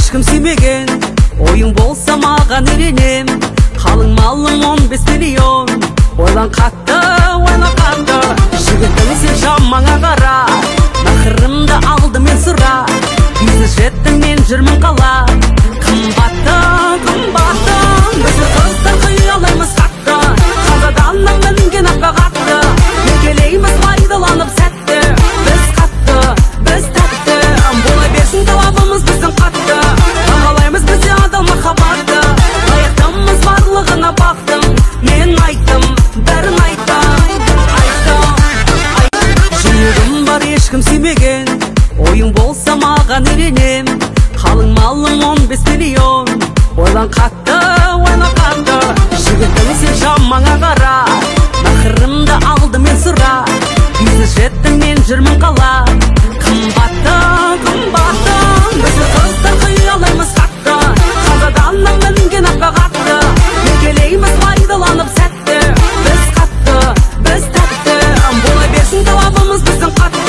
ешкім сүймеген, ойың болса маған үйренем. Қалың малың 15 миллион, ойлан қатты, жігітің сен жамаңа қара. Нақырымды алды мен сұра, бизнес жеттің мен жүрмін қала. Қымбаттың, бізді қызды қиялаймыз қатты, қазаданнан мінген аппағатты. Некелейміз пайдаланып сәтті, біз қатты, біз тәтті. Бола берсін талабымыз біздің қатты, бағалаймыз бізде адал махаббатты. Лайықтымыз барлығына бақтым, мен айттым, бәрін айттым. Жүрегім бар ешкім сүймеген, ойың болса маған үйренем. Қалың малың 15 миллион, ойлан қатты, жігітің сен жамаңа қара. Нақырымды алды мен сұра, бизнес жеттің мен жүрмін қала. Қымбаттың, бізді қызды қиялаймыз қатты, қазаданнан мінген аппағатты. Некелейміз пайдаланып сәтті, біз қатты, біз тәтті. Бола берсін талабымыз біздің қатты,